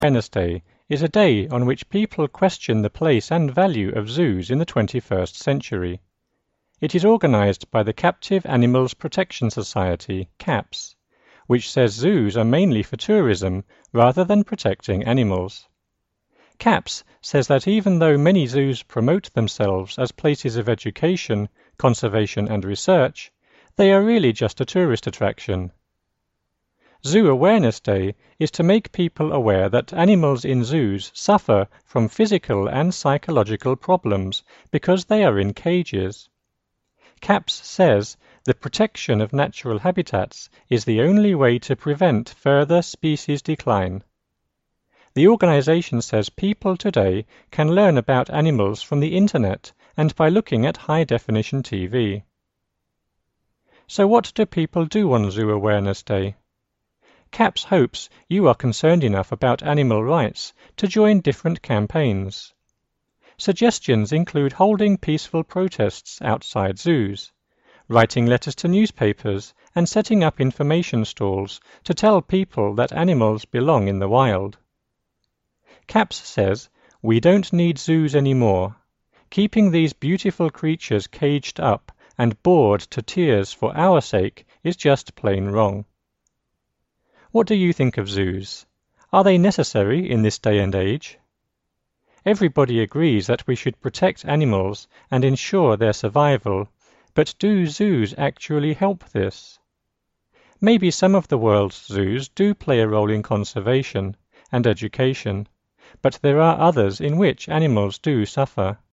Awareness Day is a day on which people question the place and value of zoos in the 21st century. It is organized by the Captive Animals Protection Society, CAPS, which says zoos are mainly for tourism rather than protecting animals. CAPS says that even though many zoos promote themselves as places of education, conservation and research, they are really just a tourist attraction. Zoo Awareness Day is to make people aware that animals in zoos suffer from physical and psychological problems because they are in cages. CAPS says the protection of natural habitats is the only way to prevent further species decline. The organization says people today can learn about animals from the internet and by looking at high-definition TV. So what do people do on Zoo Awareness Day? CAPS hopes you are concerned enough about animal rights to join different campaigns. Suggestions include holding peaceful protests outside zoos, writing letters to newspapers, and setting up information stalls to tell people that animals belong in the wild. CAPS says, "We don't need zoos anymore. Keeping these beautiful creatures caged up and bored to tears for our sake is just plain wrong." What do you think of zoos? Are they necessary in this day and age? Everybody agrees that we should protect animals and ensure their survival, but do zoos actually help this? Maybe some of the world's zoos do play a role in conservation and education, but there are others in which animals do suffer.